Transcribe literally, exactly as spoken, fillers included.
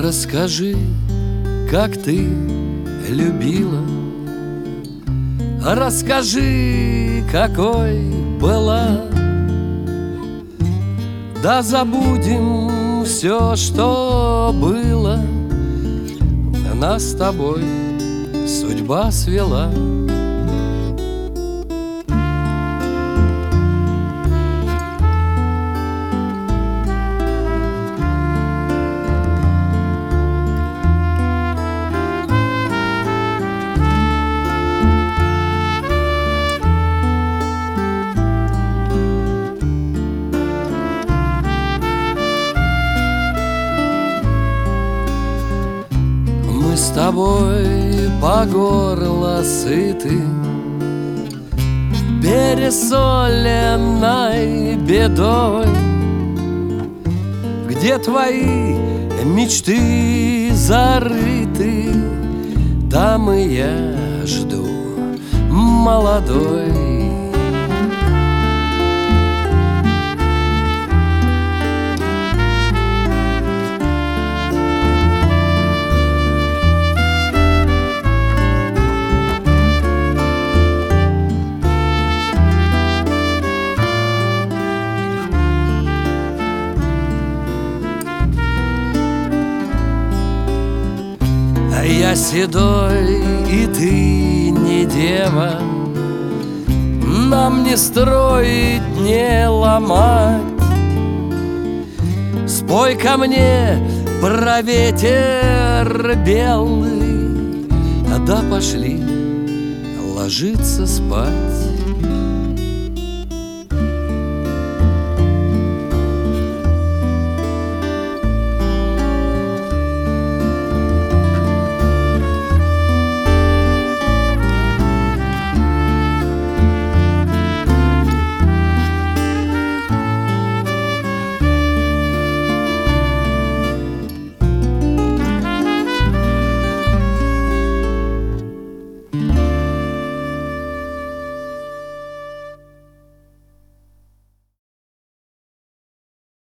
Расскажи, как ты любила, расскажи, какой была. Да забудем все, что было, нас с тобой судьба свела. Мы с тобой по горло сыты пересоленной бедой, где твои мечты зарыты, там и я жду молодой. Я седой, и ты не дева, нам не строить, не ломать. Спой ко мне про ветер белый, а да пошли ложиться спать.